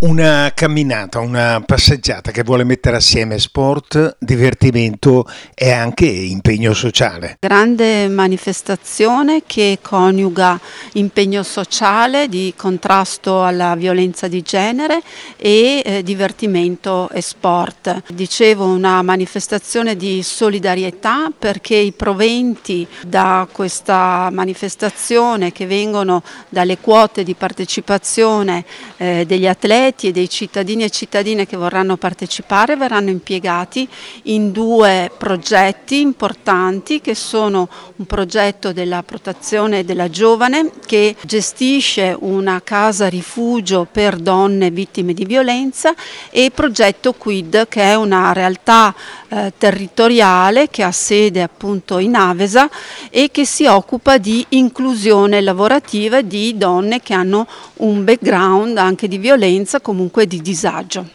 Una camminata, una passeggiata che vuole mettere assieme sport, divertimento e anche impegno sociale. Grande manifestazione che coniuga impegno sociale di contrasto alla violenza di genere e divertimento e sport. Dicevo, una manifestazione di solidarietà perché i proventi da questa manifestazione, che vengono dalle quote di partecipazione degli atleti e dei cittadini e cittadine che vorranno partecipare, verranno impiegati in due progetti importanti, che sono un progetto della protezione della giovane che gestisce una casa rifugio per donne vittime di violenza, e il progetto Quid, che è una realtà territoriale che ha sede appunto in Avesa e che si occupa di inclusione lavorativa di donne che hanno un background anche di violenza, comunque di disagio.